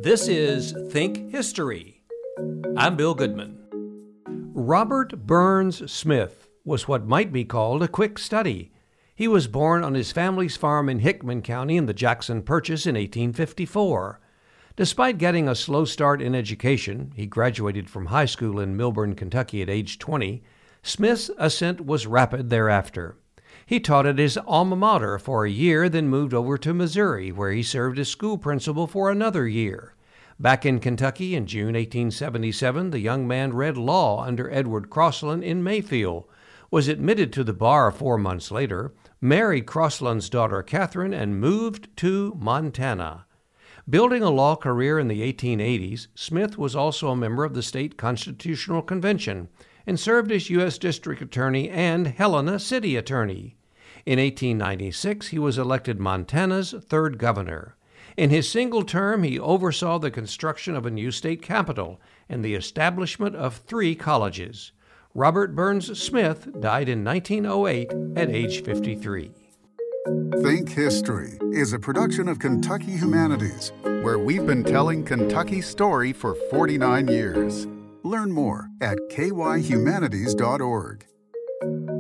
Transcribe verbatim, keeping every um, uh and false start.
This is Think History. I'm Bill Goodman. Robert Burns Smith was what might be called a quick study. He was born on his family's farm in Hickman County in the Jackson Purchase in eighteen fifty-four. Despite getting a slow start in education, he graduated from high school in Milburn, Kentucky at age twenty. Smith's ascent was rapid thereafter. He taught at his alma mater for a year, then moved over to Missouri, where he served as school principal for another year. Back in Kentucky in June eighteen seventy-seven, the young man read law under Edward Crossland in Mayfield, was admitted to the bar four months later, married Crossland's daughter Catherine, and moved to Montana. Building a law career in the eighteen eighties, Smith was also a member of the State Constitutional Convention and served as U S District Attorney and Helena City Attorney. In eighteen ninety-six, he was elected Montana's third governor. In his single term, he oversaw the construction of a new state capitol and the establishment of three colleges. Robert Burns Smith died in nineteen oh eight at age fifty-three. Think History is a production of Kentucky Humanities, where we've been telling Kentucky's story for forty-nine years. Learn more at k y humanities dot org.